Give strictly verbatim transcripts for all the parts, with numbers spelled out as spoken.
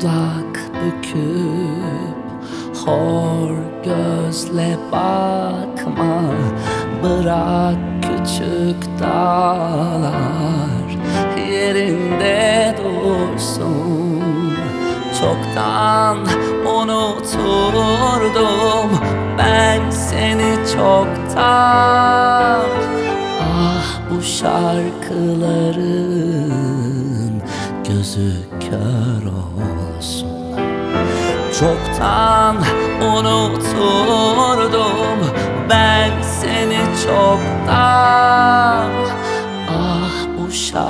dudak büküp hor gözle bakma. Bırak küçük dağlar yerinde dursun. Çoktan unuturdum ben seni çoktan. Ah, bu şarkıların gözü kör olsun. Çoktan unuturdum ben seni çoktan. Ah, bu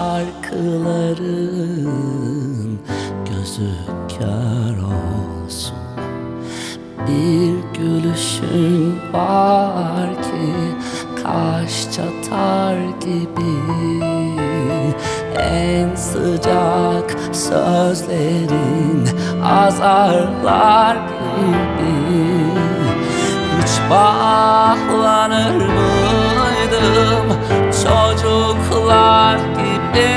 şarkıların gözü kör olsun. Bir gülüşün var ki kaş çatar gibi, en sıcak sözlerin azarlar gibi. Hiç bağlanır mıydım çocuklar gibi?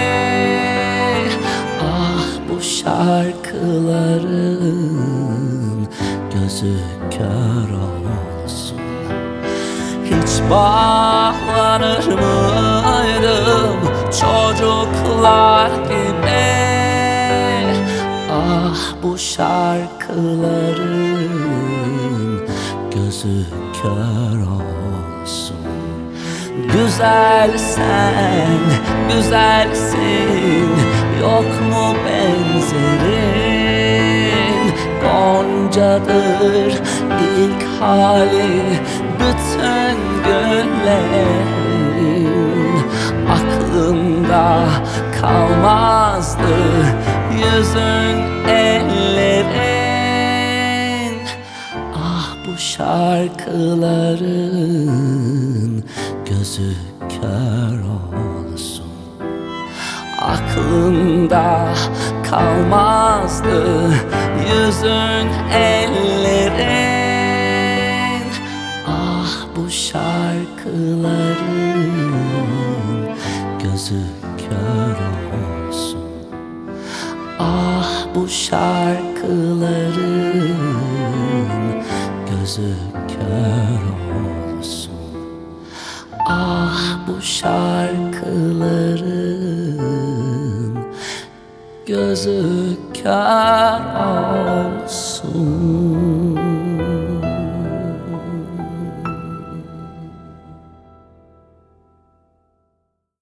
Ah, bu şarkıların gözü kör olsun. Hiç bağlanır mıydım çocuklar gibi? Ah, bu şarkıların gözü kör olsun. Güzelsen, güzelsin, yok mu benzerin? Goncadır ilk hali bütün güllerin. Aklımda kalmazdı yüzün, ellerin. Ah, bu şarkıların gözü kör olsun. Aklımda kalmazdı yüzün, ellerin. Ah, bu şarkıların gözü kör olsun. Ah, bu şarkıların gözü kör olsun. Ah, bu şarkıların gözü kör olsun.